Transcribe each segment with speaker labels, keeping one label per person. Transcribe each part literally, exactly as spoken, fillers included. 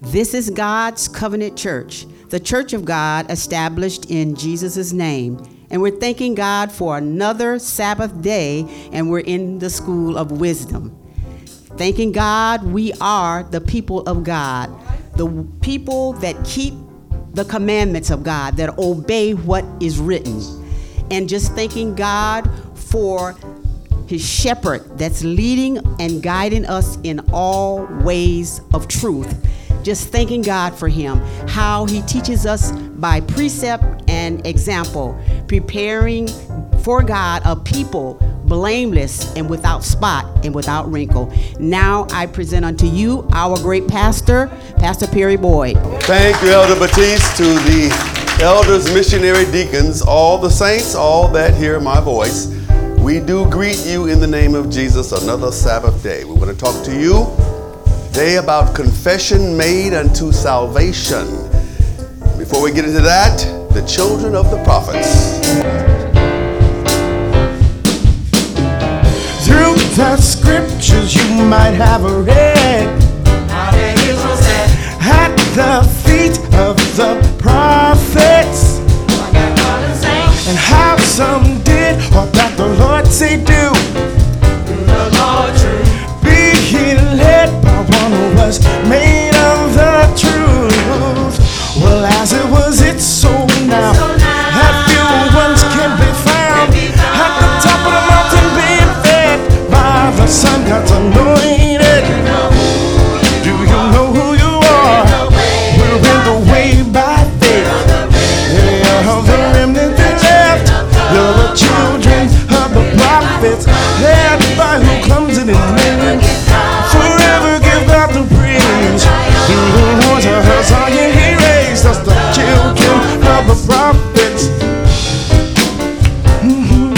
Speaker 1: This is God's covenant church, the church of God established in Jesus' name. And we're thanking God for another Sabbath day, and we're in the school of wisdom. Thanking God, we are the people of God, the people that keep the commandments of God, that obey what is written. And just thanking God for his shepherd that's leading and guiding us in all ways of truth. Just thanking God for him, how he teaches us by precept and example, preparing for God a people blameless and without spot and without wrinkle. Now I present unto you our great pastor, Pastor Perry Boyd.
Speaker 2: Thank you, Elder Batiste, to the elders, missionary deacons, all the saints, all that hear my voice. We do greet you in the name of Jesus another Sabbath day. We want to talk to you today about confession made unto salvation. Before we get into that, the children of the prophets.
Speaker 3: Through the scriptures you might have read how the Israel said at the feet of the prophets, and how some did all that the Lord say do. The Lord true. Being led by one who was made of the truth. Well, as it was, it's so now. That few ones can be found at the top of the mountain, being fed by the sun God's anointed. Do you know who you are? We're in the way by faith. Yeah, the remnant that left. You're the children of the prophets, led by who comes in his name. Forever give God the praise. Through the horns of her Zion he raised us, the children of the prophets. Mm-hmm.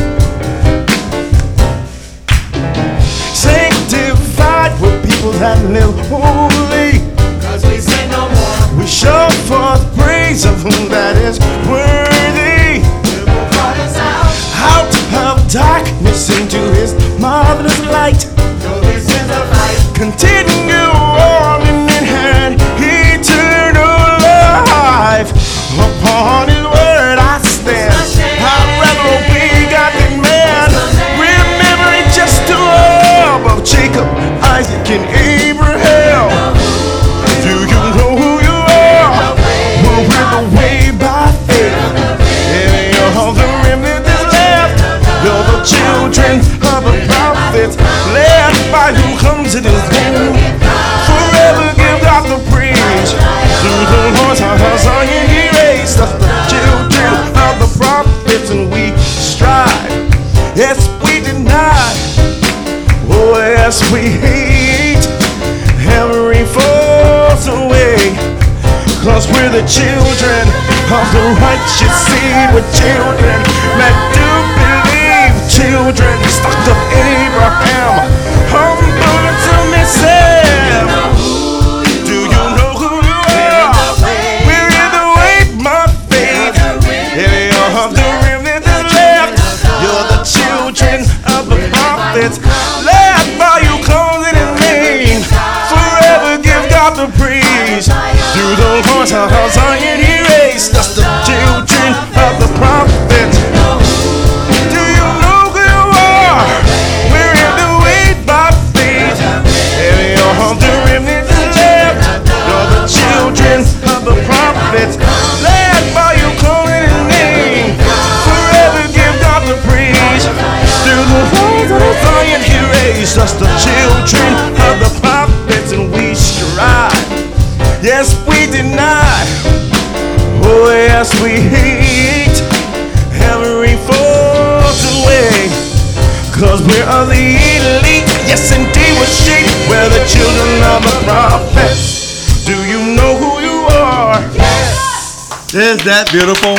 Speaker 3: Sanctified with people that live holy, cause we say no more. We show forth praise of whom that is worthy. Out of darkness into his marvelous light. Continue on and inherit eternal life. Upon his word I stand. I'd rather obey God than man. Remembering just the love of Jacob, Isaac, and Abraham. Do you know who you are? Well, we're the way by faith. And you're the remnant that's left. You're the children of the prophets, led by who comes in his name. Forever give God the praise. Through the horns of Zion he raised us, the children of the prophets, and we strive. Yes, we deny. Oh, yes, we hate every false way. Cause we're the children of the righteous seed. We're children that do believe. Children stock of Abraham, humble and submissive. Do you know who you are? We're in the way, my faith. Yeah, you're the remnant that's left. You're the children of the prophets, led by you, calling in name. Forever give God the praise. Through the horns of Zion he raised us, the children of the prophets. Do you know who you are? We're in the way by faith. And you're the remnant that's left. You're the children of the prophets, led by you, calling his name. Forever give God the praise. Through the horns of Zion he raised us, the children of the prophets, and we strive. Yes, we deny. Oh, yes, we hate every false way. Cause we're of the elite. Yes, indeed, we're sheep. We're the children of the prophets. Do you know who you are?
Speaker 2: Yes. Is that beautiful?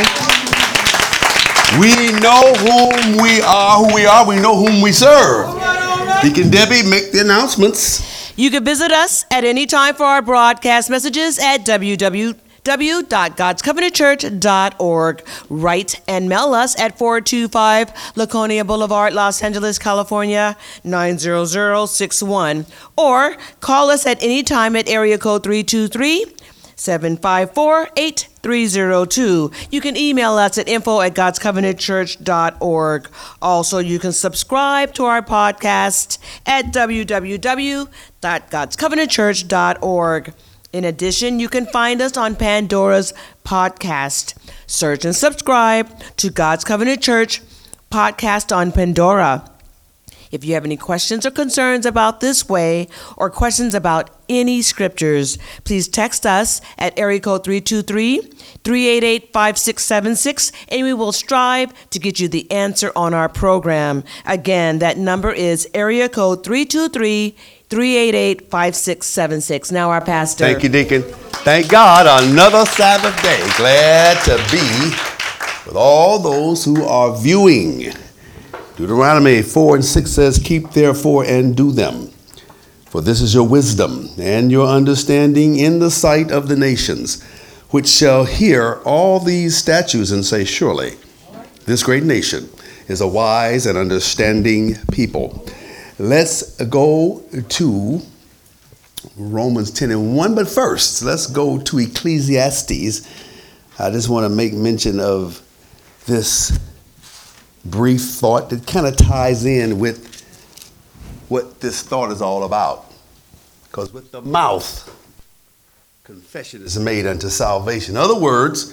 Speaker 2: We know whom we are, who we are. We know whom we serve. Deacon Debbie, make the announcements.
Speaker 4: You can visit us at any time for our broadcast messages at w w w dot gods covenant church dot org. Write and mail us at four two five Laconia Boulevard, Los Angeles, California, nine zero zero six one. Or call us at any time at area code three two three, seven five four, eight three zero two. You can email us at info at gods covenant church dot org. Also, you can subscribe to our podcast at w w w dot gods covenant church dot org. In addition, you can find us on Pandora's podcast. Search and subscribe to God's Covenant Church podcast on Pandora. If you have any questions or concerns about this way or questions about any scriptures, please text us at area code three two three, three eight eight, five six seven six, and we will strive to get you the answer on our program. Again, that number is area code three two three, three eight eight, five six seven six. Now our pastor.
Speaker 2: Thank you, Deacon. Thank God, another Sabbath day. Glad to be with all those who are viewing. Deuteronomy four and six says, keep therefore and do them, for this is your wisdom and your understanding in the sight of the nations, which shall hear all these statutes and say, surely this great nation is a wise and understanding people. Let's go to Romans ten and one, but first, let's go to Ecclesiastes. I just want to make mention of this brief thought that kind of ties in with what this thought is all about. Because with the mouth, confession is made unto salvation. In other words,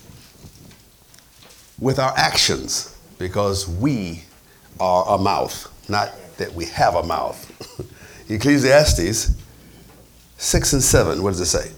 Speaker 2: with our actions, because we are a mouth, not that we have a mouth. Ecclesiastes six and seven, what does it say?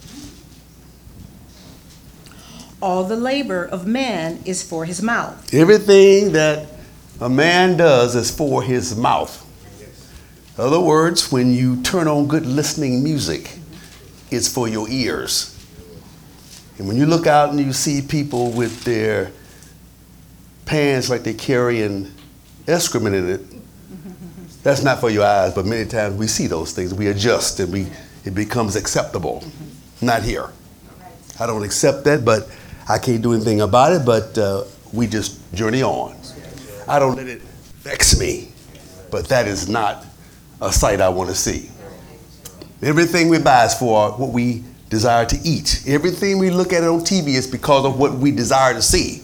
Speaker 5: All the labor of man is for his mouth.
Speaker 2: Everything that a man does is for his mouth. In other words, when you turn on good listening music, it's for your ears. And when you look out and you see people with their pants like they're carrying excrement in it, that's not for your eyes, but many times we see those things. We adjust and we it becomes acceptable. Not here. I don't accept that, but I can't do anything about it, but uh, we just journey on. I don't let it vex me, but that is not a sight I want to see. Everything we buy is for what we desire to eat. Everything we look at on T V is because of what we desire to see.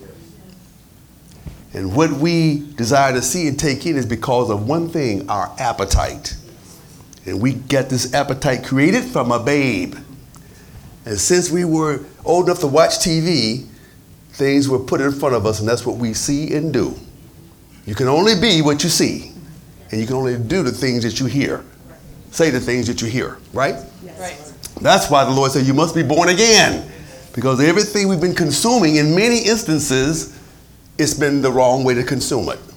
Speaker 2: And what we desire to see and take in is because of one thing, our appetite. And we get this appetite created from a babe. And since we were old enough to watch T V, things were put in front of us, and that's what we see and do. You can only be what you see, and you can only do the things that you hear. Say the things that you hear, right?
Speaker 5: Yes. Right.
Speaker 2: That's why the Lord said you must be born again, because everything we've been consuming, in many instances, it's been the wrong way to consume it.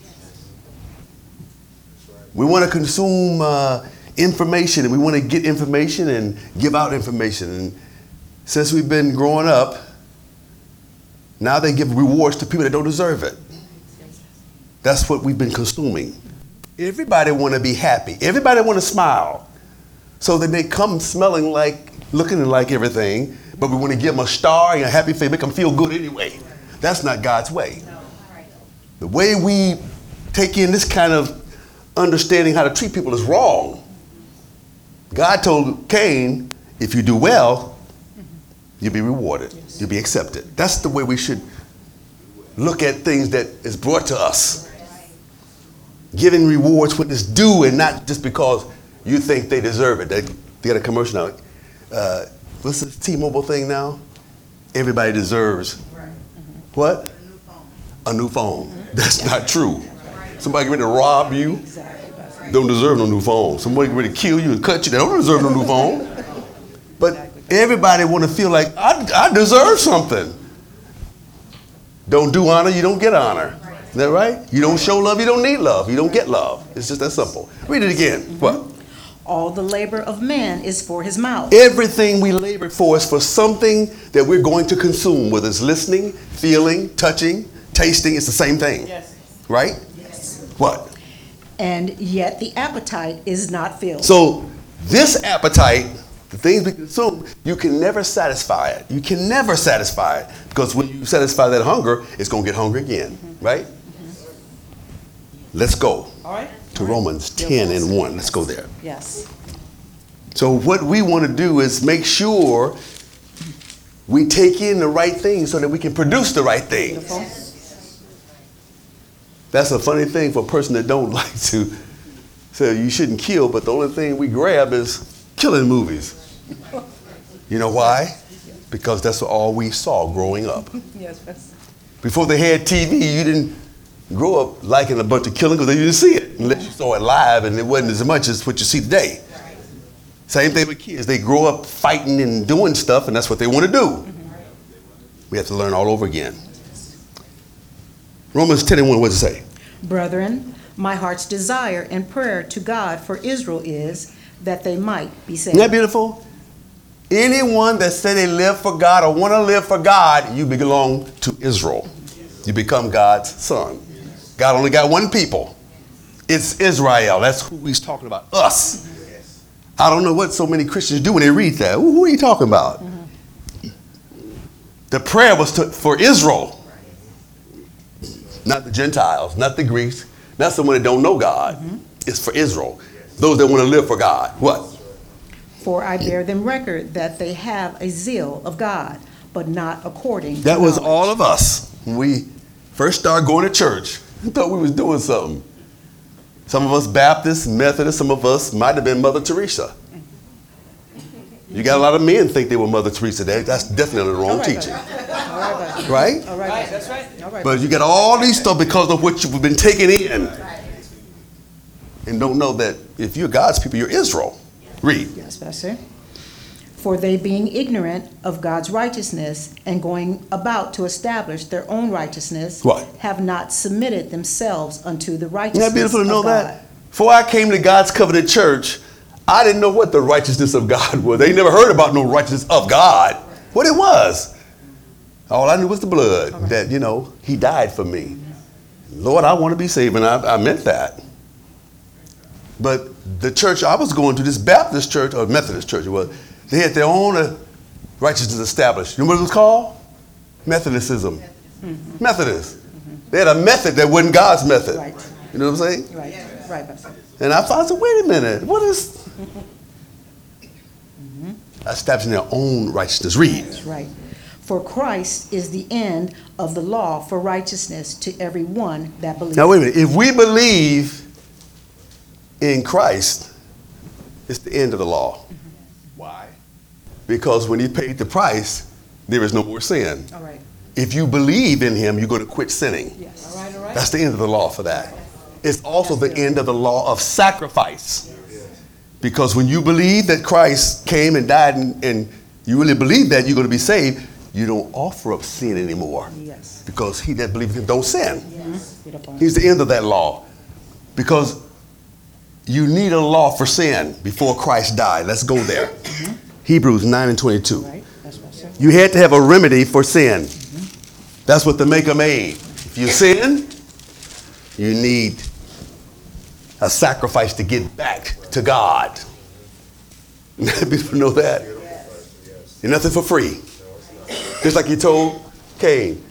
Speaker 2: We want to consume uh, information, and we want to get information and give out information. And since we've been growing up, now they give rewards to people that don't deserve it. That's what we've been consuming. Everybody want to be happy. Everybody want to smile. So that they come smelling like, looking like everything, but we want to give them a star and a happy face, make them feel good anyway. That's not God's way. The way we take in this kind of understanding how to treat people is wrong. God told Cain, if you do well, you'll be rewarded. You'll be accepted. That's the way we should look at things that is brought to us. Giving rewards when it's due and not just because you think they deserve it. They, they got a commercial now. Uh, what's the T-Mobile thing now? Everybody deserves what? A new phone. That's not true. Somebody get ready to rob you, don't deserve no new phone. Somebody get ready to kill you and cut you, they don't deserve no new phone. But everybody want to feel like, I, I deserve something. Don't do honor, you don't get honor. Is that right? You don't show love, you don't need love. You don't get love. It's just that simple. Read it again. Mm-hmm. What?
Speaker 5: All the labor of man is for his mouth.
Speaker 2: Everything we labor for is for something that we're going to consume, whether it's listening, feeling, touching, tasting, it's the same thing. Yes. Right?
Speaker 5: Yes.
Speaker 2: What?
Speaker 5: And yet the appetite is not filled.
Speaker 2: So this appetite The things we consume, you can never satisfy it. You can never satisfy it. Because when you satisfy that hunger, it's going to get hungry again. Mm-hmm. Right? Mm-hmm. Let's go
Speaker 5: All right.
Speaker 2: to Romans ten and one. Let's go there.
Speaker 5: Yes.
Speaker 2: So what we want to do is make sure we take in the right things so that we can produce the right things.
Speaker 5: Beautiful.
Speaker 2: That's a funny thing for a person that don't like to say you shouldn't kill, but the only thing we grab is killing movies. You know why? Because that's all we saw growing up.
Speaker 5: Yes, yes.
Speaker 2: Before they had T V, you didn't grow up liking a bunch of killing because you didn't see it unless you saw it live, and it wasn't as much as what you see today. Same thing with kids. They grow up fighting and doing stuff, and that's what they want to do. Mm-hmm. We have to learn all over again. Romans ten and one, what does it say?
Speaker 5: Brethren, my heart's desire and prayer to God for Israel is that they might be saved.
Speaker 2: Isn't that beautiful? Anyone that say they live for God or want to live for God, you belong to Israel. You become God's son. God only got one people. It's Israel. That's who he's talking about, us. I don't know what so many Christians do when they read that. Who are you talking about? Mm-hmm. The prayer was to, for Israel, not the Gentiles, not the Greeks, not someone that don't know God. Mm-hmm. It's for Israel, those that want to live for God. What?
Speaker 5: For I bear them record that they have a zeal of God, but not according to
Speaker 2: That was
Speaker 5: knowledge.
Speaker 2: all of us when we first started going to church. We thought we was doing something. Some of us Baptists, Methodists, some of us might have been Mother Teresa. You got a lot of men think they were Mother Teresa. That's definitely the wrong
Speaker 5: All right,
Speaker 2: teaching.
Speaker 5: All right, buddy.
Speaker 2: Right?
Speaker 5: All right, right, that's right. All right.
Speaker 2: But you got all these stuff because of what you've been taking in. And don't know that if you're God's people, you're Israel. Read.
Speaker 5: Yes, Pastor. For they being ignorant of God's righteousness and going about to establish their own righteousness,
Speaker 2: What?
Speaker 5: have not submitted themselves unto the
Speaker 2: Isn't
Speaker 5: righteousness
Speaker 2: that beautiful to know
Speaker 5: of God.
Speaker 2: that? Before I came to God's covenant church, I didn't know what the righteousness of God was. They never heard about no righteousness of God. What it was. All I knew was the blood. Right. That, you know, he died for me. Lord, I want to be saved. And I, I meant that. But the church I was going to, this Baptist church, or Methodist church it was, they had their own uh, righteousness established. You know what it was called? Methodism. Mm-hmm. Methodist. Mm-hmm. They had a method that wasn't God's method.
Speaker 5: Right.
Speaker 2: You know what I'm saying?
Speaker 5: Right, right, Pastor.
Speaker 2: And I thought, I said, wait a minute, what is... Mm-hmm. Establishing their own righteousness. Read.
Speaker 5: That's right. For Christ is the end of the law for righteousness to every one that believes.
Speaker 2: Now wait a minute, if we believe in Christ, it's the end of the law. Mm-hmm. Why? Because when he paid the price, there is no more sin.
Speaker 5: All right.
Speaker 2: If you believe in him, you're going to quit sinning.
Speaker 5: Yes. All right, all right.
Speaker 2: That's the end of the law for that. It's also the end of the law of sacrifice. Because when you believe that Christ came and died and, and you really believe that you're going to be saved, you don't offer up sin anymore.
Speaker 5: Yes.
Speaker 2: Because he that believes in him don't sin.
Speaker 5: Yes.
Speaker 2: He's the end of that law. Because you need a law for sin before Christ died. Let's go there. Mm-hmm. Hebrews nine and twenty-two.
Speaker 5: Right. That's what I said.
Speaker 2: You had to have a remedy for sin. Mm-hmm. That's what the Maker made. If you sin, you need a sacrifice to get back to God. People know that. You're nothing for free. Just like he told Cain,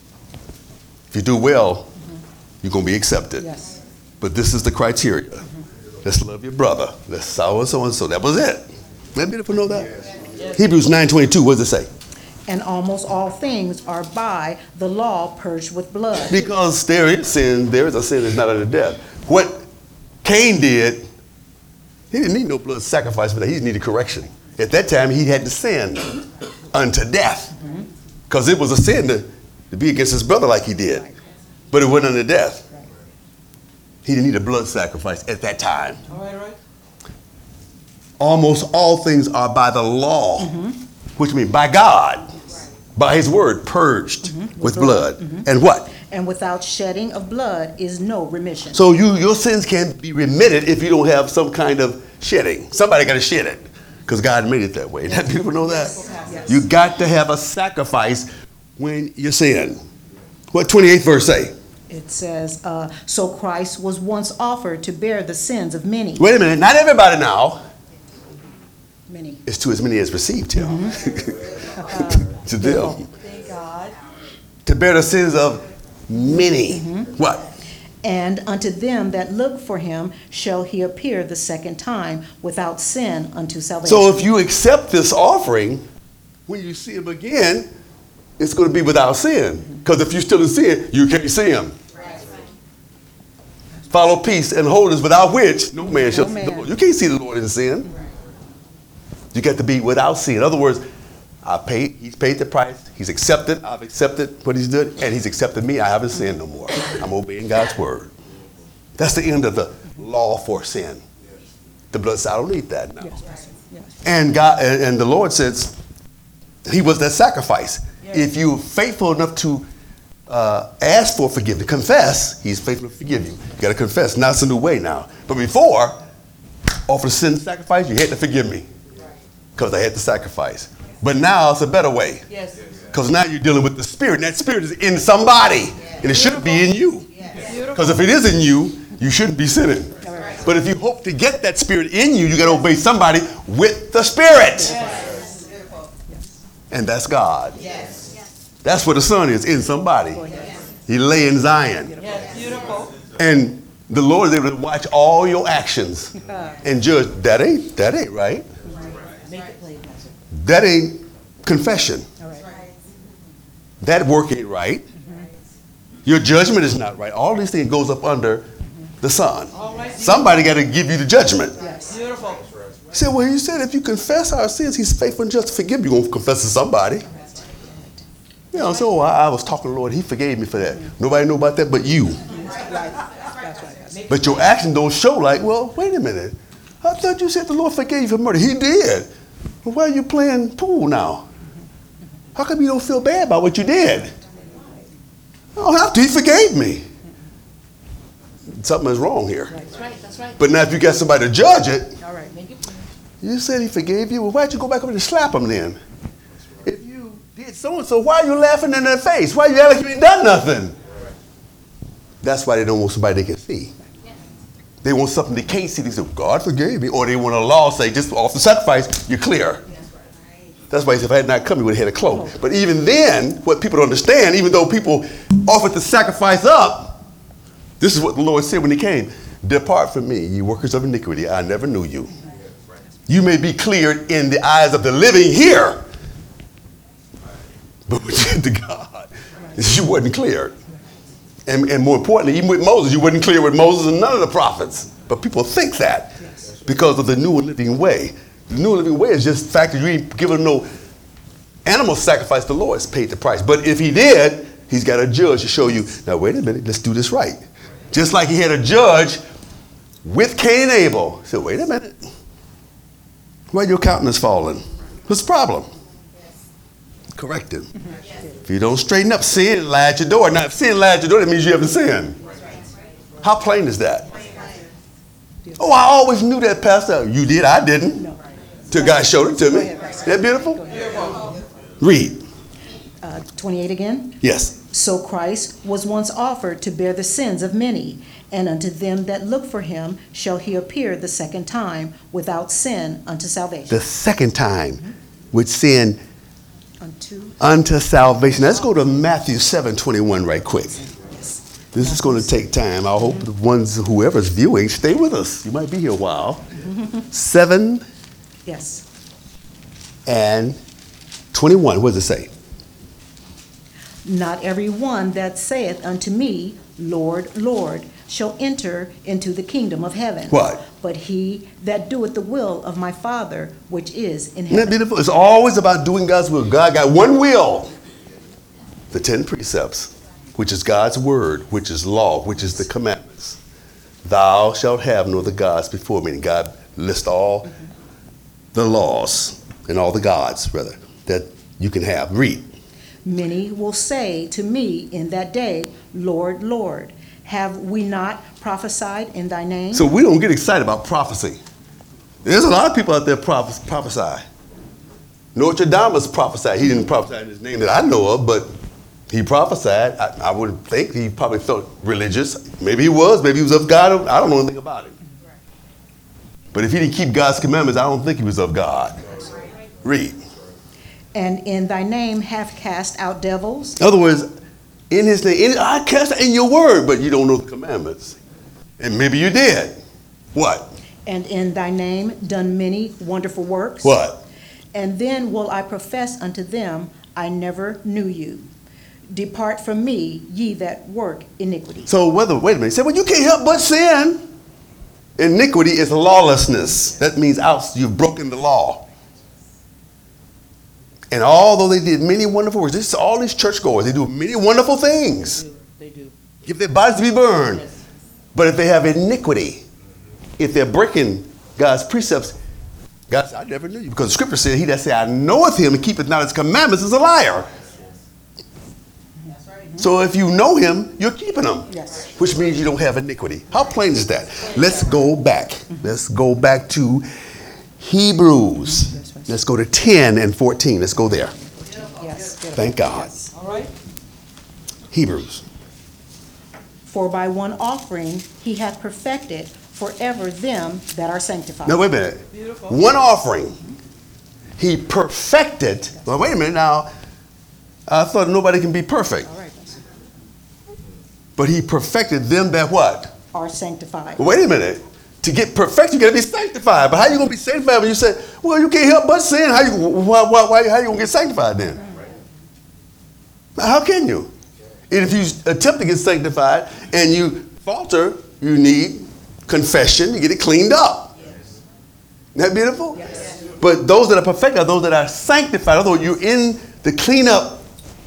Speaker 2: if you do well, mm-hmm. you're going to be accepted.
Speaker 5: Yes.
Speaker 2: But this is the criteria. Mm-hmm. Let's love your brother. Let's so and so and so. That was it. Let people know that. Yes. Hebrews nine twenty-two, what does it say?
Speaker 5: And almost all things are by the law purged with blood.
Speaker 2: Because there is sin, there is a sin that's not unto death. What Cain did, he didn't need no blood sacrifice for that. He just needed correction. At that time, he had to sin unto death. Because mm-hmm. it was a sin to, to be against his brother like he did. Right. But it wasn't unto death. Right. He didn't need a blood sacrifice at that time.
Speaker 4: All right, all right.
Speaker 2: Almost all things are by the law, mm-hmm. which means by God, right. by his word, purged mm-hmm. with, with blood. blood. Mm-hmm. And what?
Speaker 5: And without shedding of blood is no remission.
Speaker 2: So you, your sins can't be remitted if you don't have some kind of shedding. Somebody got to shed it because God made it that way. Yes. People know that? Yes. You got to have a sacrifice when you sin. What twenty-eighth verse say?
Speaker 5: It says, uh, so Christ was once offered to bear the sins of many.
Speaker 2: Wait a minute. Not everybody now.
Speaker 5: Many.
Speaker 2: It's to as many as received him. Mm-hmm. To them.
Speaker 4: Thank God.
Speaker 2: To bear the sins of many. Mm-hmm. What?
Speaker 5: And unto them that look for him shall he appear the second time without sin unto salvation.
Speaker 2: So if you accept this offering, when you see him again, it's going to be without sin. Because if you're still in sin, you can't see him. Right. Follow peace and holiness, without which no man shall see the Lord. You can't see the Lord in sin. Right. You got to be without sin. In other words, I paid, he's paid the price. He's accepted. I've accepted what he's done. And he's accepted me. I haven't sinned no more. I'm obeying God's word. That's the end of the law for sin. The blood said, I don't need that now. Yes. Yes. And God and, and the Lord says, he was that sacrifice. Yes. If you're faithful enough to uh, ask for forgiveness, confess, he's faithful to forgive you. You got to confess. Now it's a new way now. But before, offer the sin sacrifice, you had to forgive me. Because I had to sacrifice. But now it's a better way. Yes. Because now you're dealing with the Spirit. And that Spirit is in somebody. Yes. And it shouldn't be in you. Because if it is in you, you shouldn't be sinning. Right. But if you hope to get that Spirit in you, you got to obey somebody with the Spirit. Yes. And that's God. Yes. That's where the Son is, in somebody. Yes. He lay in Zion. Yes. Beautiful. And the Lord is able to watch all your actions and judge. That ain't, that ain't right. That ain't confession. Right. That work ain't right. Mm-hmm. Your judgment is not right. All these things goes up under mm-hmm. the Son. Right. Somebody got to give you the judgment. Yes. Beautiful. He said, well, he said if you confess our sins, he's faithful and just to forgive you. You're going to confess to somebody. You know, so I, I was talking to the Lord. He forgave me for that. Mm-hmm. Nobody know about that but you. That's right. That's right. But your actions don't show like, well, wait a minute. I thought you said the Lord forgave you for murder. He did. Well, why are you playing pool now? How come you don't feel bad about what you did? I don't have to. He forgave me. Something is wrong here. That's right. That's right. But now if you got somebody to judge it, all right, make it clear. You said he forgave you. Well, why'd you go back over and slap him then? If you did so-and-so, why are you laughing in their face? Why you act like you ain't done nothing? That's why they don't want somebody they can see. They want something they can't see. They say, God forgave me. Or they want a law say, just off the sacrifice, you're clear. That's why he said, if I had not come, he would have had a cloak. But even then, what people don't understand, even though people offered the sacrifice up, this is what the Lord said when he came. Depart from me, you workers of iniquity. I never knew you. You may be cleared in the eyes of the living here. But when you get to God, you wasn't cleared. And, and more importantly, even with Moses, you wasn't clear with Moses and none of the prophets. But people think that yes. because of the new and living way. The new and living way is just the fact that you ain't given no animal sacrifice. The Lord has paid the price. But if he did, he's got a judge to show you, now wait a minute, let's do this right. Just like he had a judge with Cain and Abel. He said, wait a minute. Why your countenance falling? What's the problem? Correct him. If you don't straighten up, sin lie at your door. Now, if sin lie at your door, that means you haven't sinned. How plain is that? Oh, I always knew that, Pastor. You did, I didn't. Till God showed it to me. Isn't that beautiful? Read.
Speaker 5: Uh, twenty-eight again?
Speaker 2: Yes.
Speaker 5: So Christ was once offered to bear the sins of many, and unto them that look for him shall he appear the second time without sin unto salvation.
Speaker 2: The second time mm-hmm. with sin
Speaker 5: unto,
Speaker 2: unto salvation. Let's go to Matthew seven twenty-one right quick. Yes. This is going to take time. I hope the ones, whoever's viewing, stay with us. You might be here a while. seven
Speaker 5: yes.
Speaker 2: and twenty-one. What does it say?
Speaker 5: Not every one that saith unto me, Lord, Lord, shall enter into the kingdom of heaven.
Speaker 2: What?
Speaker 5: But he that doeth the will of my Father which is in heaven.
Speaker 2: Isn't that beautiful? It's always about doing God's will. God got one will. The ten precepts, which is God's word, which is law, which is the commandments. Thou shalt have no other gods before me. And God lists all mm-hmm. the laws and all the gods, rather, that you can have. Read.
Speaker 5: Many will say to me in that day, Lord, Lord, have we not prophesied in thy name?
Speaker 2: So we don't get excited about prophecy. There's a lot of people out there prophes- prophesy. Nostradamus prophesied. He didn't prophesy in his name that I know of, but he prophesied. I, I would think he probably felt religious. Maybe he was. Maybe he was of God. I don't know anything about it. But if he didn't keep God's commandments, I don't think he was of God. Read.
Speaker 5: And in thy name have cast out devils.
Speaker 2: In other words, in his name, in, I cast out in your word, but you don't know the commandments. And maybe you did. What?
Speaker 5: And in thy name done many wonderful works.
Speaker 2: What?
Speaker 5: And then will I profess unto them, I never knew you. Depart from me, ye that work iniquity.
Speaker 2: So whether, wait a minute, say, well, you can't help but sin. Iniquity is lawlessness. That means out, you've broken the law. And although they did many wonderful works, this is all these churchgoers, they do many wonderful things.
Speaker 4: They do.
Speaker 2: Give their bodies to be burned.
Speaker 4: Yes.
Speaker 2: But if they have iniquity, if they're breaking God's precepts, God said, I never knew you. Because the scripture said, he that say, I knoweth him and keepeth not his commandments is a liar.
Speaker 5: That's right.
Speaker 2: So if you know him, you're keeping him.
Speaker 5: Yes.
Speaker 2: Which means you don't have iniquity. How plain is that? Let's go back. Let's go back to Hebrews. Let's go to ten and fourteen. Let's go there.
Speaker 5: Yes.
Speaker 2: Thank God.
Speaker 4: All right.
Speaker 2: Hebrews.
Speaker 5: For by one offering he hath perfected forever them that are sanctified.
Speaker 2: Now, wait a minute.
Speaker 4: Beautiful.
Speaker 2: One offering. He perfected. Well, wait a minute now. I thought nobody can be perfect.
Speaker 5: All right. Pastor.
Speaker 2: But he perfected them that what?
Speaker 5: Are sanctified.
Speaker 2: Wait a minute. To get perfect, you got to be sanctified. But how you going to be sanctified when you say, well, you can't help but sin? How you, why, why, why, how you going to get sanctified then? How can you? And if you attempt to get sanctified and you falter, you need confession to get it cleaned up. Yes. Isn't that beautiful?
Speaker 5: Yes.
Speaker 2: But those that are perfected are those that are sanctified. Although you're in the cleanup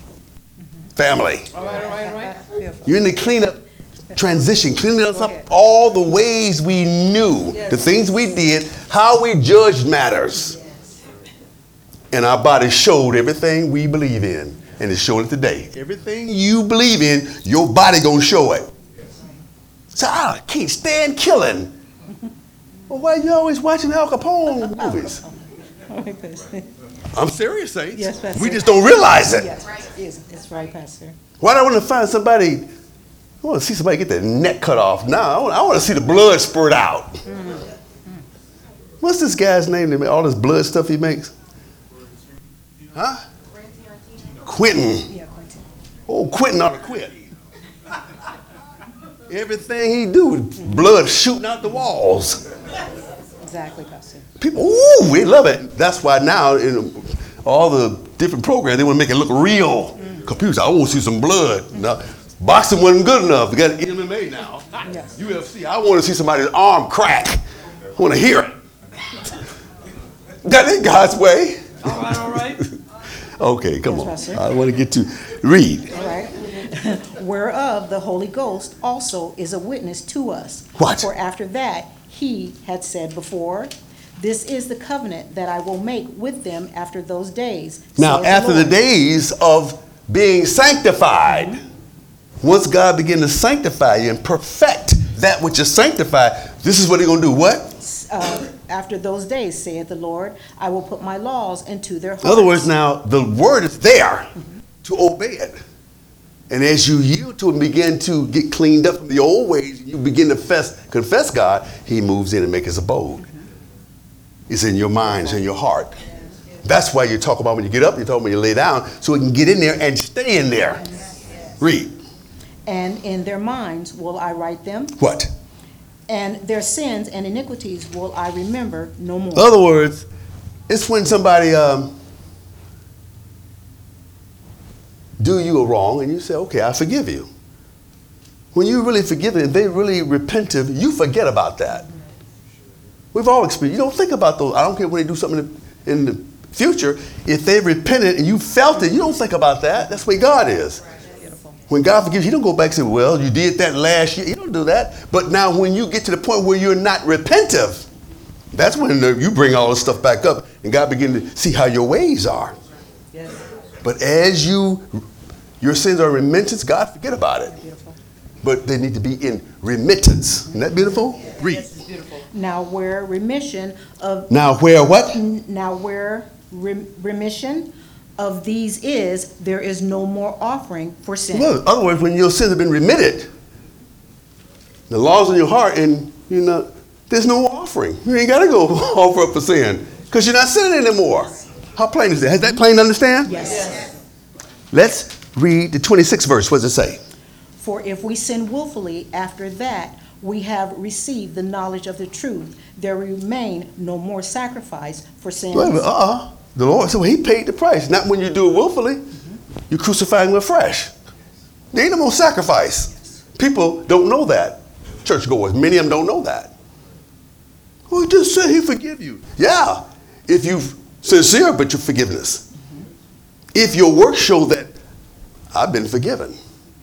Speaker 2: family.
Speaker 4: All right, all right, all right.
Speaker 2: You're in the cleanup transition, cleaning us up all the ways we knew,
Speaker 4: Yes.
Speaker 2: the things we did, how we judged matters.
Speaker 5: Yes.
Speaker 2: And our body showed everything we believe in. And it's showing it today. Everything you believe in, your body gonna show it. So I can't stand killing. Well, why are you always watching Al Capone movies? I'm serious, saints.
Speaker 5: Yes, Pastor.
Speaker 2: We just don't realize it.
Speaker 5: Yes. It's, it's right, Pastor.
Speaker 2: Why do I want to find somebody? I want to see somebody get their neck cut off. Now I want, I want to see the blood spurt out. Mm. What's this guy's name? That all this blood stuff he makes? Huh? Quentin.
Speaker 5: Yeah, Quentin.
Speaker 2: Oh, Quentin ought to quit. Everything he do, blood shooting out the walls.
Speaker 5: Exactly, Pastor.
Speaker 2: People, ooh, we love it. That's why now in all the different programs, they want to make it look real. Mm. Computers, I want to see some blood. Mm. Now, boxing wasn't good enough. We got M M A now.
Speaker 5: Yes.
Speaker 2: U F C, I want to see somebody's arm crack. I want to hear it. That ain't God's way.
Speaker 4: All right, all right.
Speaker 2: Okay, come
Speaker 5: Yes,
Speaker 2: on.
Speaker 5: Pastor.
Speaker 2: I want to get to read.
Speaker 5: All right. Whereof the Holy Ghost also is a witness to us.
Speaker 2: What?
Speaker 5: For after that he had said before, this is the covenant that I will make with them after those days.
Speaker 2: Now,
Speaker 5: saith
Speaker 2: after the
Speaker 5: Lord.
Speaker 2: days of being sanctified, mm-hmm. once God begin to sanctify you and perfect that which is sanctified, this is what he's going to do. What?
Speaker 5: Uh, after those days, saith the Lord, I will put my laws into their hearts.
Speaker 2: In other words, now the word is there mm-hmm. to obey it. And as you yield to it and begin to get cleaned up from the old ways, you begin to fess, confess God, he moves in and makes his abode. Mm-hmm. It's in your mind, it's in your heart. Yes, yes. That's why you talk about when you get up, you talk about when you lay down, so it can get in there and stay in there. Yes, yes. Read.
Speaker 5: And in their minds will I write them.
Speaker 2: What?
Speaker 5: And their sins and iniquities will I remember no more.
Speaker 2: In other words, it's when somebody um, do you a wrong and you say, okay, I forgive you. When you really forgive them, they really repentive, you forget about that. We've all experienced, you don't think about those. I don't care when they do something in the, in the future. If they repented and you felt it, you don't think about that. That's the way God is. When God forgives you, he don't go back and say, well, you did that last year. He don't do that. But now when you get to the point where you're not repentive, that's when the, you bring all this stuff back up and God begins to see how your ways are. Yes. But as you, your sins are remittance, God forget about it. Beautiful. But they need to be in remittance. Isn't that beautiful? Yes. Read.
Speaker 4: Yes, it's beautiful.
Speaker 5: Now where remission of...
Speaker 2: Now where what?
Speaker 5: Now where rem- remission of these is, there is no more offering for sin.
Speaker 2: Well, in other words, when your sins have been remitted, the laws in your heart, and you know, there's no offering. You ain't got to go offer up for sin because you're not sinning anymore. How plain is that? Has that plain to understand?
Speaker 5: Yes.
Speaker 2: Let's read the twenty-sixth verse. What does it say?
Speaker 5: For if we sin willfully after that we have received the knowledge of the truth, there remain no more sacrifice for sins.
Speaker 2: Well, uh-uh. The Lord said, well, he paid the price. Not when you do it willfully. Mm-hmm. You crucify him afresh. There ain't no more sacrifice. People don't know that. Churchgoers, many of them don't know that. Well, he just said he forgive you. Yeah, if you're sincere about your forgiveness. Mm-hmm. If your works show that I've been forgiven.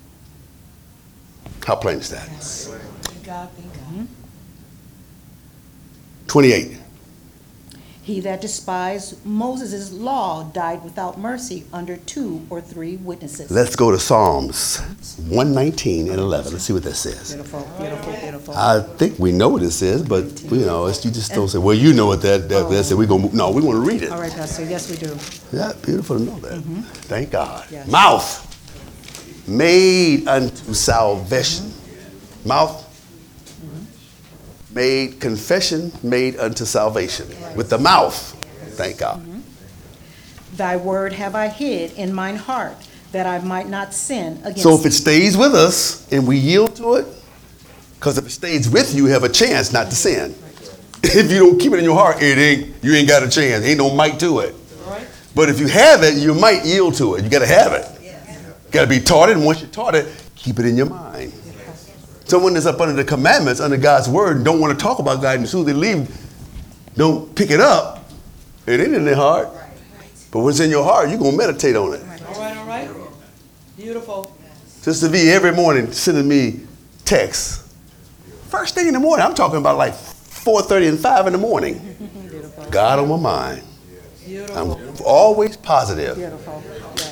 Speaker 2: How plain is that?
Speaker 5: Yes.
Speaker 4: Thank God, thank God.
Speaker 5: Mm-hmm.
Speaker 2: twenty-eight.
Speaker 5: He that despised Moses' law died without mercy under two or three witnesses.
Speaker 2: Let's go to Psalms one nineteen and eleven. Let's see what that says.
Speaker 5: Beautiful, beautiful, beautiful.
Speaker 2: I think we know what it says, but you know, it's, you just don't say, well, you know what that that, that said. We gonna no, we want to read it.
Speaker 5: All right, Pastor. Yes, we do.
Speaker 2: Yeah, beautiful to know that.
Speaker 5: Mm-hmm.
Speaker 2: Thank God.
Speaker 5: Yes.
Speaker 2: Mouth made unto salvation. Mm-hmm. Mouth mm-hmm. made confession made unto salvation. Right. With the mouth. Thank God.
Speaker 5: Mm-hmm. Thy word have I hid in mine heart, that I might not sin against
Speaker 2: So if it stays with us and we yield to it, because if it stays with you, you have a chance not to sin. If you don't keep it in your heart, it ain't, you ain't got a chance. Ain't no might to it. But if you have it, you might yield to it. You got to have it. Got to be taught it, and once you're taught it, keep it in your mind. Someone that's up under the commandments, under God's word, and don't want to talk about God, and as soon as they leave, don't pick it up. It ain't in their heart. But what's in your heart, you're going to meditate on it.
Speaker 4: All right, all right. Beautiful.
Speaker 2: Sister V every morning sending me texts. First thing in the morning, I'm talking about like four thirty and five in the morning. God on my mind.
Speaker 4: Beautiful.
Speaker 2: I'm always positive.
Speaker 5: Beautiful. Yes.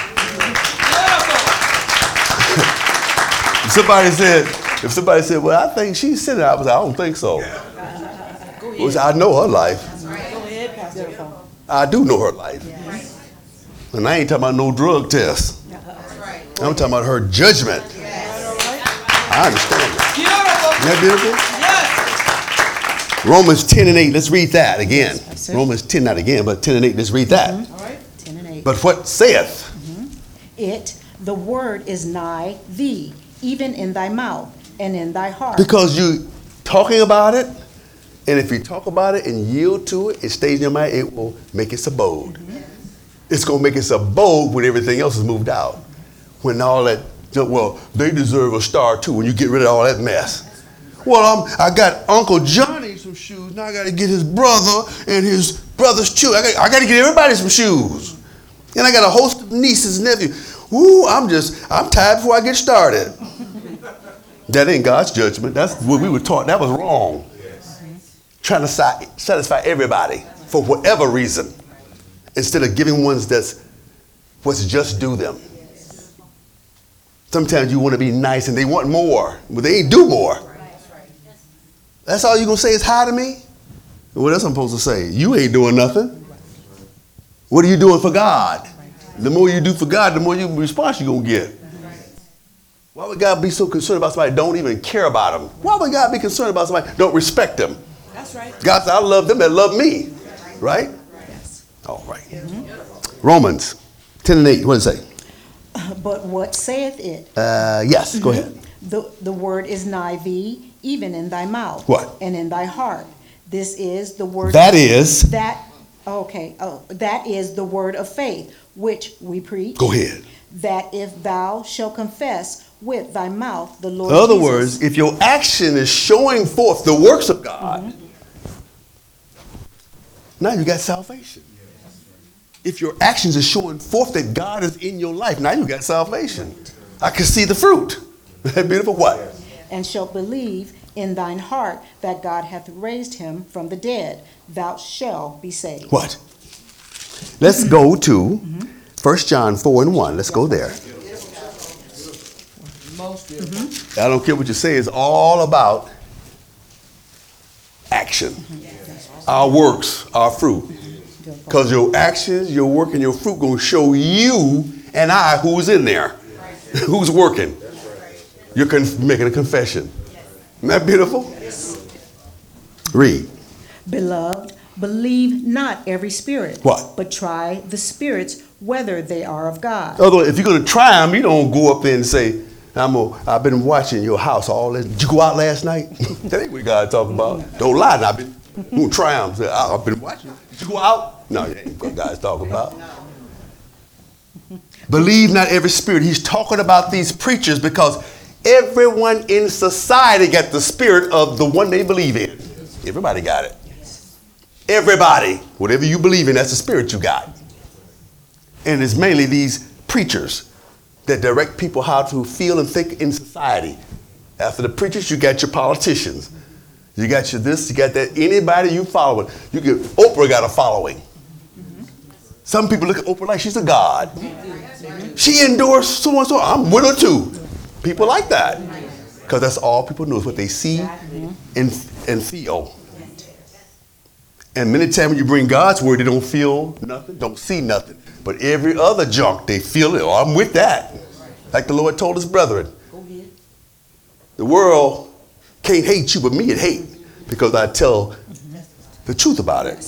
Speaker 2: If somebody said, if somebody said, well, I think she's sinning, I was like, I don't think so. Which I know her life.
Speaker 4: Go ahead, Pastor.
Speaker 5: Beautiful.
Speaker 2: I do know her life.
Speaker 5: Yes.
Speaker 2: And I ain't talking about no drug test. I'm talking about her judgment. I understand that.
Speaker 4: Beautiful.
Speaker 2: Isn't that beautiful?
Speaker 4: Yes.
Speaker 2: Romans ten and eight, let's read that again.
Speaker 5: Yes, sir.
Speaker 2: Romans ten, not again, but ten and eight, let's read that.
Speaker 5: Mm-hmm.
Speaker 4: All right.
Speaker 5: Ten and eight.
Speaker 2: But what saith?
Speaker 5: It, the word is nigh thee, even in thy mouth and in thy heart.
Speaker 2: Because you talking about it, and if you talk about it and yield to it, it stays in your mind, it will make its abode. Mm-hmm. It's going to make its abode when everything else is moved out. When all that, well, they deserve a star too, when you get rid of all that mess. Well, I'm, I got Uncle Johnny some shoes, now I got to get his brother and his brother's shoes. I got, I got to get everybody some shoes. And I got a host of nieces and nephews. Ooh, I'm just, I'm tired before I get started. That ain't God's judgment. That's what we were taught. That was wrong. Trying to satisfy everybody for whatever reason, instead of giving ones that's what's just due them. Sometimes you want to be nice and they want more, but they ain't do more. That's all you're going to say is hi to me? What else I'm supposed to say? You ain't doing nothing. What are you doing for God? The more you do for God, the more you response you're going to get. Why would God be so concerned about somebody that don't even care about him? Why would God be concerned about somebody that don't respect him?
Speaker 4: That's right.
Speaker 2: God said, I love them that love me. Right?
Speaker 5: Yes.
Speaker 2: All right. Mm-hmm. Romans ten and eight. What does it say?
Speaker 5: But what saith it?
Speaker 2: Uh, yes, go ahead.
Speaker 5: The, the word is nigh thee, even in thy mouth.
Speaker 2: What?
Speaker 5: And in thy heart. This is the word.
Speaker 2: That is.
Speaker 5: That, okay. Oh, that is the word of faith, which we preach.
Speaker 2: Go ahead.
Speaker 5: That if thou shalt confess with thy mouth the Lord
Speaker 2: In other
Speaker 5: Jesus,
Speaker 2: words, if your action is showing forth the works of God, mm-hmm. now you got salvation. If your actions are showing forth that God is in your life, now you got salvation. I can see the fruit. Beautiful what?
Speaker 5: And shalt believe in thine heart that God hath raised him from the dead, thou shalt be saved.
Speaker 2: What? Let's go to First John four and one. Let's go there.
Speaker 4: Most beautiful.
Speaker 2: I don't care what you say. It's all about action. Our works, our fruit. Because your actions, your work, and your fruit going to show you and I who's in there, who's working. You're conf- making a confession. Isn't that beautiful? Read.
Speaker 5: Beloved, believe not every spirit.
Speaker 2: What?
Speaker 5: But try the spirits whether they are of God.
Speaker 2: Otherwise, if you're going to try them, you don't go up there and say, I'm a, I've been watching your house all this. Did you go out last night? That ain't what God talking about. Don't lie. I've been gonna try them. Say, I've been watching. Did you go out? No, that ain't what God's talking about. Believe not every spirit. He's talking about these preachers because everyone in society got the spirit of the one they believe in. Everybody got it. Everybody. Whatever you believe in, that's the spirit you got. And it's mainly these preachers that direct people how to feel and think in society. After the preachers, you got your politicians. You got your this, you got that. Anybody you following. You get, Oprah got a following. Some people look at Oprah like she's a god. She endorsed so and so. I'm with her too. People like that. Because that's all people know is what they see and, and feel. And many times when you bring God's word, they don't feel nothing, don't see nothing. But every other junk, they feel it. Oh, I'm with that. Like the Lord told his brethren. The world can't hate you, but me it hate. Because I tell the truth about it.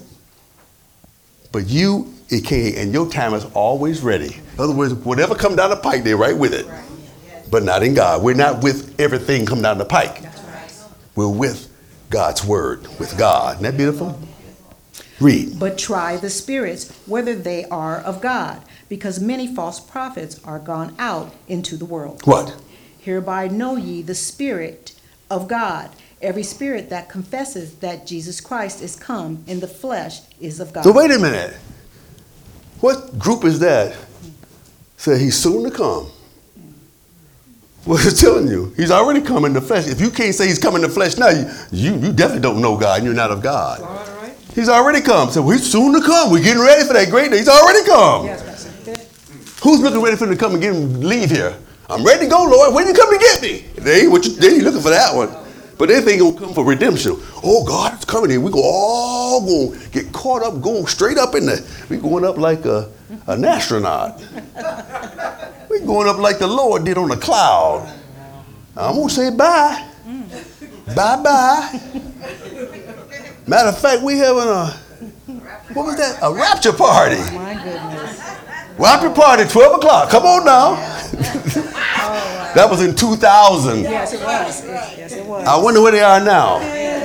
Speaker 2: But you, it can't hate. And your time is always ready. In other words, whatever comes down the pike, they're right with it. But not in God. We're not with everything come down the pike. We're with God's word, with God. Isn't that beautiful? Read.
Speaker 5: But try the spirits, whether they are of God, because many false prophets are gone out into the world.
Speaker 2: What?
Speaker 5: Hereby know ye the Spirit of God. Every spirit that confesses that Jesus Christ is come in the flesh is of God.
Speaker 2: So wait a minute. What group is that? Say he's soon to come. Well, it's telling you, he's already come in the flesh. If you can't say he's come in the flesh now, you, you, you definitely don't know God and you're not of God. All right. He's already come. So he's soon to come. We're getting ready for that great day. He's already come. Yes, who's looking ready for him to come and get him leave here? I'm ready to go, Lord. When you come to get me? They ain't, what you, they ain't looking for that one. But they think gonna come for redemption. Oh, God is coming here. We go all going to get caught up, going straight up in the, we going up like a, an astronaut. We going up like the Lord did on a cloud. I'm going to say bye. Bye-bye. Matter of fact, we having a, what was that? A rapture party.
Speaker 5: My goodness.
Speaker 2: Rapture party, twelve o'clock. Come on now. That was in two thousand.
Speaker 5: Yes, it was. Yes, it was.
Speaker 2: I wonder where they are now.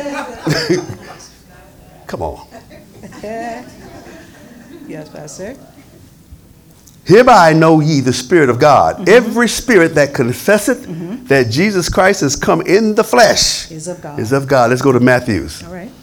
Speaker 2: Come on.
Speaker 5: Yes, Pastor.
Speaker 2: Hereby know ye the Spirit of God. Mm-hmm. Every spirit that confesseth mm-hmm. that Jesus Christ has come in the flesh
Speaker 5: is of God.
Speaker 2: Is of God. Let's go to Matthew's.
Speaker 5: All right.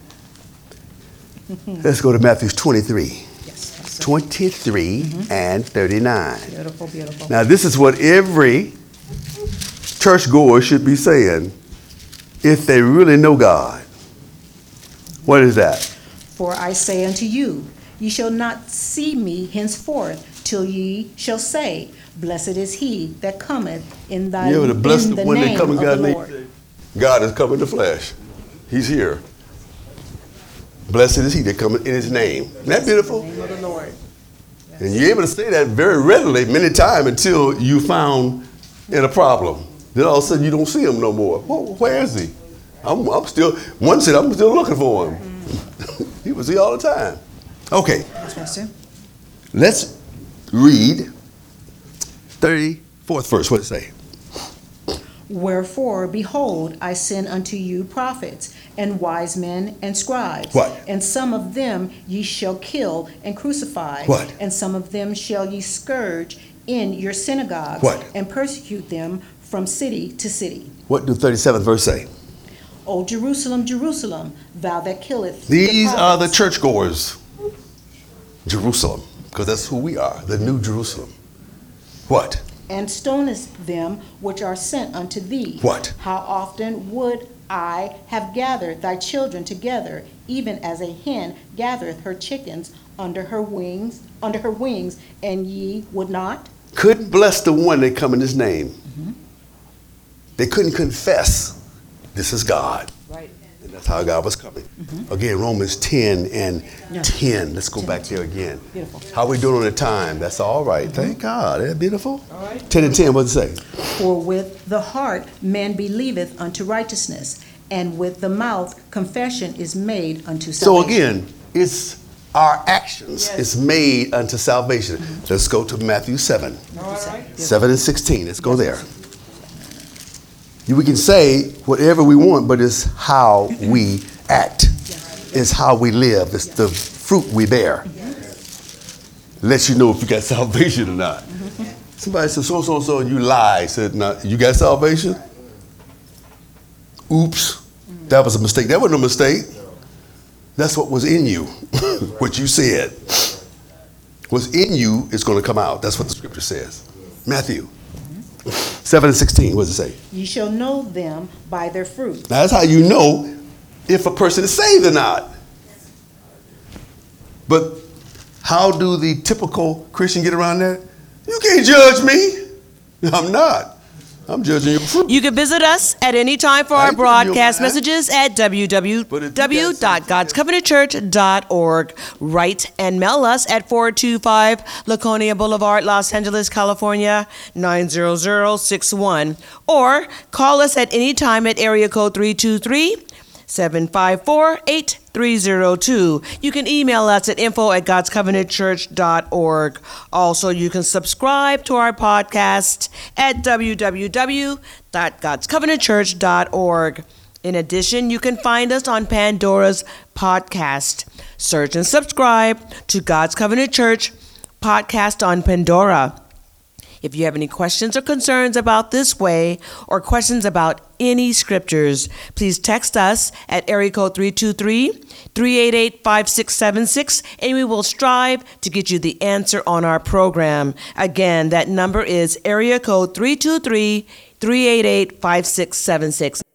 Speaker 2: Let's go to Matthew's twenty-three.
Speaker 5: Yes,
Speaker 2: twenty-three mm-hmm. and thirty-nine.
Speaker 5: Beautiful, beautiful.
Speaker 2: Now this is what every churchgoer should be saying if they really know God. What is that?
Speaker 5: For I say unto you, ye shall not see me henceforth, till ye shall say, blessed is he that cometh in thy
Speaker 2: yeah, the blessed
Speaker 5: in the
Speaker 2: when
Speaker 5: name
Speaker 2: they come in
Speaker 5: of
Speaker 2: God's
Speaker 5: the
Speaker 2: name.
Speaker 5: Lord.
Speaker 2: God has come in the flesh. He's here. Blessed is he that cometh in his name. Isn't that beautiful?
Speaker 5: In the name of the Lord. Yes.
Speaker 2: And you're able to say that very readily many times until you found in a problem. Then all of a sudden you don't see him no more. Well, where is he? I'm, I'm still, one said I'm still looking for him. Mm. He was here all the time. Okay.
Speaker 5: Yes, Pastor.
Speaker 2: Let's read thirty-fourth verse. What does it say?
Speaker 5: Wherefore, behold, I send unto you prophets and wise men and scribes.
Speaker 2: What?
Speaker 5: And some of them ye shall kill and crucify.
Speaker 2: What?
Speaker 5: And some of them shall ye scourge in your synagogues.
Speaker 2: What?
Speaker 5: And persecute them from city to city.
Speaker 2: What do thirty-seventh verse say?
Speaker 5: O Jerusalem, Jerusalem, thou that killeth.
Speaker 2: These
Speaker 5: the
Speaker 2: are the
Speaker 5: prophets.
Speaker 2: churchgoers. Jerusalem, because that's who we are, the new Jerusalem. What?
Speaker 5: And stonest them which are sent unto thee.
Speaker 2: What?
Speaker 5: How often would I have gathered thy children together, even as a hen gathereth her chickens under her wings, under her wings, and ye would not?
Speaker 2: Couldn't bless the one that come in his name.
Speaker 5: Mm-hmm.
Speaker 2: They couldn't confess this is God.
Speaker 5: Right.
Speaker 2: And that's how God was coming. Mm-hmm. Again, Romans ten and yeah. ten. Let's go ten. Back there again.
Speaker 5: Beautiful.
Speaker 2: How we doing on the time? That's all right. Mm-hmm. Thank God. Isn't that beautiful?
Speaker 5: All right.
Speaker 2: ten and ten, what does it say?
Speaker 5: For with the heart man believeth unto righteousness, and with the mouth confession is made unto
Speaker 2: So
Speaker 5: salvation.
Speaker 2: again, it's our actions is made unto salvation. Let's go to Matthew seven. seven and sixteen. Let's go there. We can say whatever we want, but it's how we act. It's how we live. It's the fruit we bear. Lets you know if you got salvation or not. Somebody said, so, so, so, and you lie. Said, no, you got salvation? Oops. That was a mistake. That wasn't a mistake. That's what was in you. What you said. What's in you is going to come out. That's what the scripture says. Matthew seven and sixteen. What does it say?
Speaker 5: You shall know them by their fruit.
Speaker 2: Now that's how you know if a person is saved or not. But how do the typical Christian get around that? You can't judge me. I'm not. I'm judging your fruit.
Speaker 4: You can visit us at any time for
Speaker 2: I
Speaker 4: our
Speaker 2: can
Speaker 4: broadcast
Speaker 2: do that.
Speaker 4: messages at w w w dot gods covenant church dot org. Write and mail us at four two five Laconia Boulevard, Los Angeles, California, nine zero zero six one. Or call us at any time at area code three two three, seven five four, eight three zero two. You can email us at info at gods covenant church dot org. Also, you can subscribe to our podcast at w w w dot gods covenant church dot org. In addition, you can find us on Pandora's podcast. Search and subscribe to God's Covenant Church podcast on Pandora. If you have any questions or concerns about this way or questions about any scriptures, please text us at area code three two three, three eight eight, five six seven six, and we will strive to get you the answer on our program. Again, that number is area code three two three, three eight eight, five six seven six.